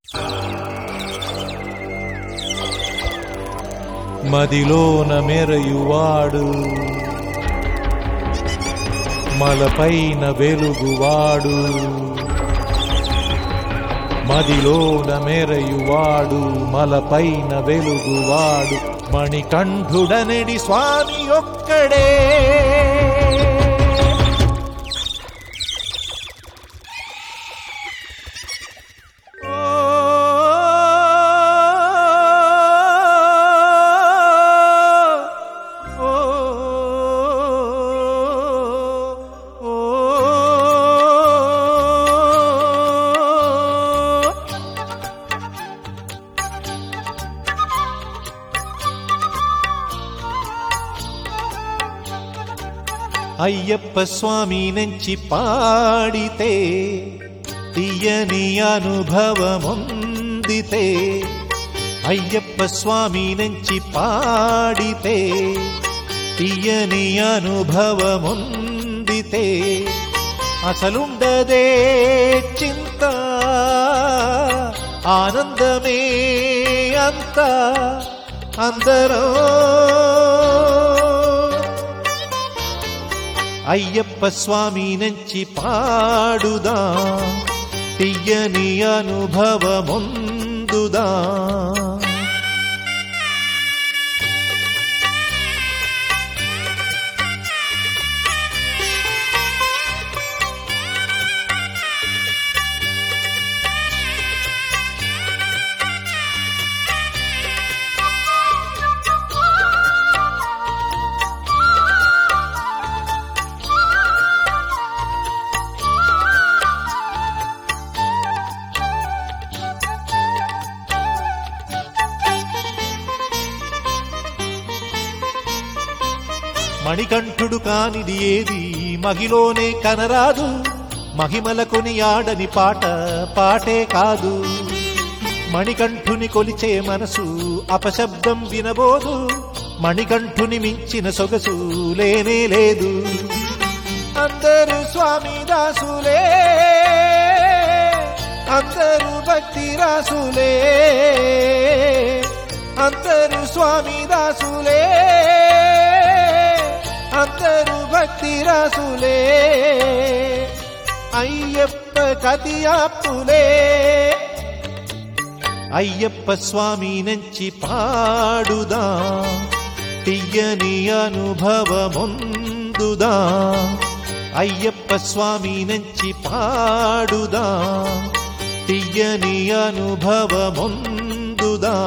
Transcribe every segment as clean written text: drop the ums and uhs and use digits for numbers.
మదిలోన మెరయువాడు మలపైన వెలుగువాడు, మదిలోన మెరయువాడు మలపైన వెలుగువాడు, మణికంఠుడనడి స్వామి ఒక్కడే. అయ్యప్ప స్వామి నుంచి పాడితే తీయని అనుభవముందితే, అయ్యప్ప స్వామి నుంచి పాడితే తీయని అనుభవముందితే, అసలుండదే చింత ఆనందమే అంత అందరూ. అయ్యప్ప స్వామి నుంచి పాడుదా తీయని అనుభవముందుదా. మణికంఠుడు కానిది ఏది మహిలోనే కనరాదు, మహిమల కొనియాడని పాట పాటే కాదు. మణికంఠుని కొలిచే మనసు అపశబ్దం వినబోదు, మణికంఠుని మించిన సొగసు లేనే లేదు. అందరూ స్వామి దాసులే, అందరూ భక్తి రాసులే, అందరూ స్వామి దాసులే, అందరూ భక్తి రాసులే. అయ్యప్ప కతియాప్పులే, అయ్యప్ప స్వామి నుంచి పాడుదా తీయని అనుభవముందుదా. అయ్యప్ప స్వామి నుంచి పాడుదా తీయని అనుభవముందుదా.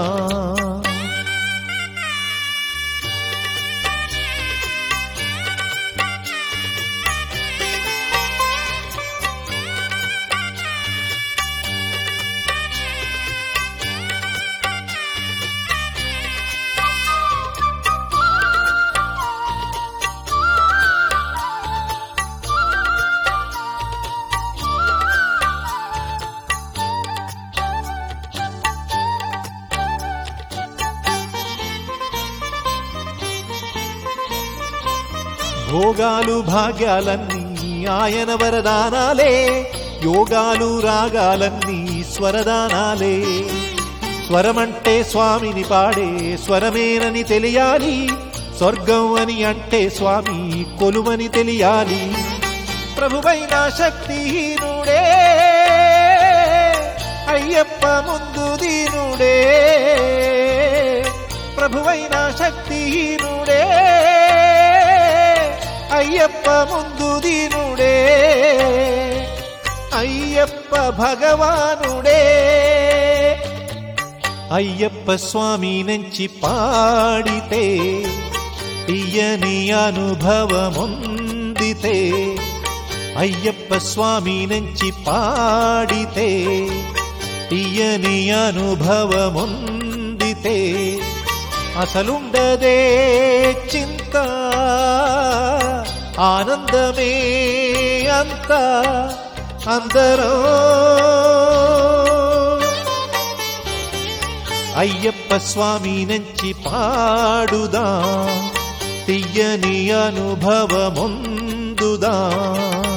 భోగాలు భాగ్యాలన్నీ ఆయన వరదానాలే, యోగాలు రాగాలన్నీ స్వరదానాలే. స్వరమంటే స్వామిని పాడే స్వరమేనని తెలియాలి, స్వర్గం అని అంటే స్వామి కొలువని తెలియాలి. ప్రభువైన శక్తిహీనుడే అయ్యప్ప ముందు దీనుడే, ప్రభువైన శక్తిహీనుడే అయ్యప్ప ముందు దీనుడే. అయ్యప్ప భగవానుడే, అయ్యప్ప స్వామి నుంచి పాడితే తీయని అనుభవముందితే, అయ్యప్ప స్వామి నుంచి పాడితే తీయని అనుభవముందితే, అసలుండదే చింత ఆనందమే అంత అందరూ. అయ్యప్ప స్వామి నుంచి పాడుదా తీయని అనుభవముందుదా.